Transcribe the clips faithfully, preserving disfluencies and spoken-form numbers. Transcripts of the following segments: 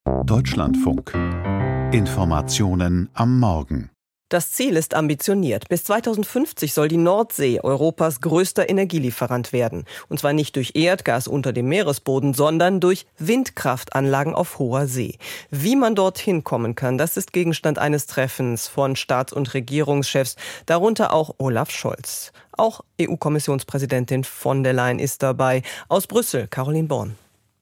Deutschlandfunk. Informationen am Morgen. Das Ziel ist ambitioniert. Bis zweitausendfünfzig soll die Nordsee Europas größter Energielieferant werden. Und zwar nicht durch Erdgas unter dem Meeresboden, sondern durch Windkraftanlagen auf hoher See. Wie man dorthin kommen kann, das ist Gegenstand eines Treffens von Staats- und Regierungschefs, darunter auch Olaf Scholz. Auch E U-Kommissionspräsidentin von der Leyen ist dabei. Aus Brüssel, Caroline Born.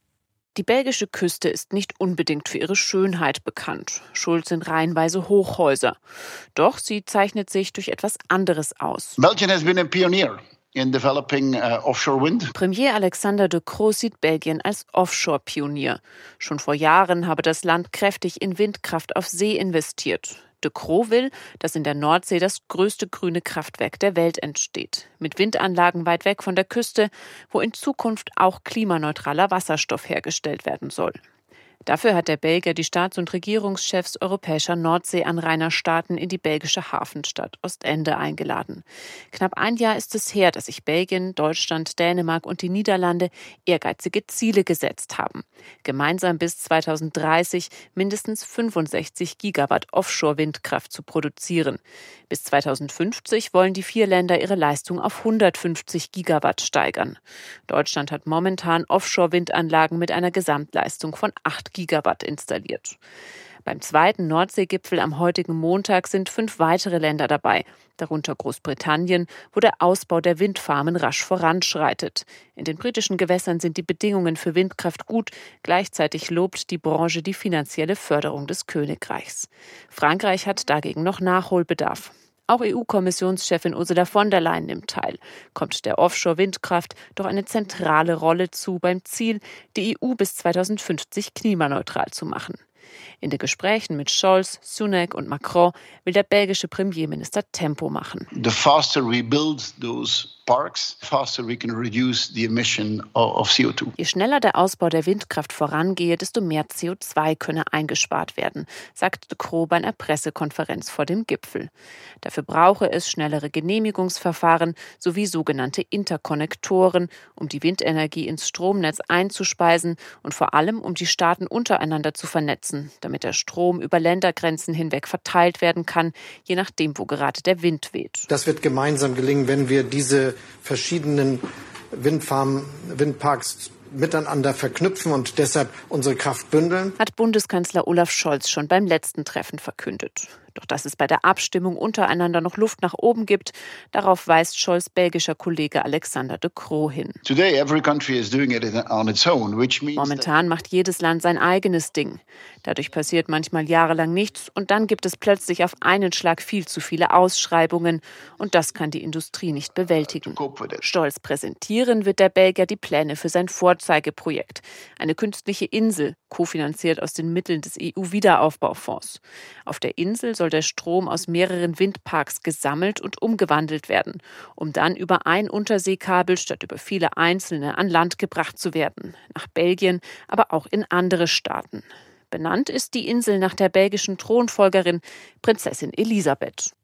Die belgische Küste ist nicht unbedingt für ihre Schönheit bekannt. Schuld sind reihenweise Hochhäuser. Doch sie zeichnet sich durch etwas anderes aus. Belgium has been a pioneer in developing uh, offshore wind. Premier Alexander De Croo sieht Belgien als Offshore-Pionier. Schon vor Jahren habe das Land kräftig in Windkraft auf See investiert. De Croo will, dass in der Nordsee das größte grüne Kraftwerk der Welt entsteht. Mit Windanlagen weit weg von der Küste, wo in Zukunft auch klimaneutraler Wasserstoff hergestellt werden soll. Dafür hat der Belgier die Staats- und Regierungschefs europäischer Nordseeanrainerstaaten in die belgische Hafenstadt Ostende eingeladen. Knapp ein Jahr ist es her, dass sich Belgien, Deutschland, Dänemark und die Niederlande ehrgeizige Ziele gesetzt haben. Gemeinsam bis zweitausenddreißig mindestens fünfundsechzig Gigawatt Offshore-Windkraft zu produzieren. Bis zweitausendfünfzig wollen die vier Länder ihre Leistung auf hundertfünfzig Gigawatt steigern. Deutschland hat momentan Offshore-Windanlagen mit einer Gesamtleistung von acht Gigawatt installiert. Beim zweiten Nordseegipfel am heutigen Montag sind fünf weitere Länder dabei, darunter Großbritannien, wo der Ausbau der Windfarmen rasch voranschreitet. In den britischen Gewässern sind die Bedingungen für Windkraft gut, gleichzeitig lobt die Branche die finanzielle Förderung des Königreichs. Frankreich hat dagegen noch Nachholbedarf. Auch E U-Kommissionschefin Ursula von der Leyen nimmt teil. Kommt der Offshore-Windkraft doch eine zentrale Rolle zu beim Ziel, die E U bis zweitausendfünfzig klimaneutral zu machen. In den Gesprächen mit Scholz, Sunak und Macron will der belgische Premierminister Tempo machen. The faster we build those parks, faster we can reduce the emission of C O two. Je schneller der Ausbau der Windkraft vorangehe, desto mehr C O zwei könne eingespart werden, sagt De Croo bei einer Pressekonferenz vor dem Gipfel. Dafür brauche es schnellere Genehmigungsverfahren sowie sogenannte Interkonnektoren, um die Windenergie ins Stromnetz einzuspeisen und vor allem, um die Staaten untereinander zu vernetzen, damit der Strom über Ländergrenzen hinweg verteilt werden kann, je nachdem, wo gerade der Wind weht. Das wird gemeinsam gelingen, wenn wir diese verschiedenen Windfarmen, Windparks miteinander verknüpfen und deshalb unsere Kraft bündeln. Hat Bundeskanzler Olaf Scholz schon beim letzten Treffen verkündet. Doch dass es bei der Abstimmung untereinander noch Luft nach oben gibt, darauf weist Scholz' belgischer Kollege Alexander De Croo hin. Today every country is doing it on its own, which means Momentan macht jedes Land sein eigenes Ding. Dadurch passiert manchmal jahrelang nichts und dann gibt es plötzlich auf einen Schlag viel zu viele Ausschreibungen und das kann die Industrie nicht bewältigen. Stolz präsentieren wird der Belgier die Pläne für sein Vorzeigeprojekt. Eine künstliche Insel, kofinanziert aus den Mitteln des E U-Wiederaufbaufonds. Auf der Insel soll der Strom aus mehreren Windparks gesammelt und umgewandelt werden, um dann über ein Unterseekabel statt über viele einzelne an Land gebracht zu werden. Nach Belgien, aber auch in andere Staaten. Benannt ist die Insel nach der belgischen Thronfolgerin Prinzessin Elisabeth.